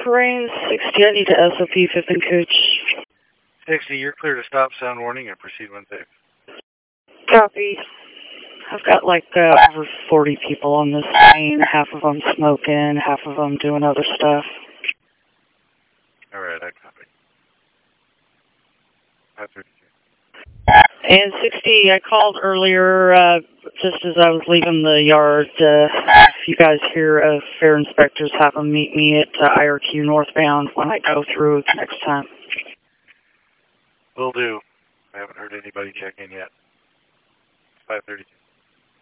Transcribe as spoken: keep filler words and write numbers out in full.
Terrain sixty, I need to S O P fifth and Cooch. sixty, you're clear to stop, sound warning, and proceed when safe. Copy. I've got like uh, over forty people on this train, half of them smoking, half of them doing other stuff. All right, I copy. five thirty-two. And sixty, I called earlier, uh, just as I was leaving the yard, uh, if you guys hear of fare inspectors, have them meet me at uh, I R Q northbound when I go through next time. Will do. I haven't heard anybody check in yet. five thirty-two.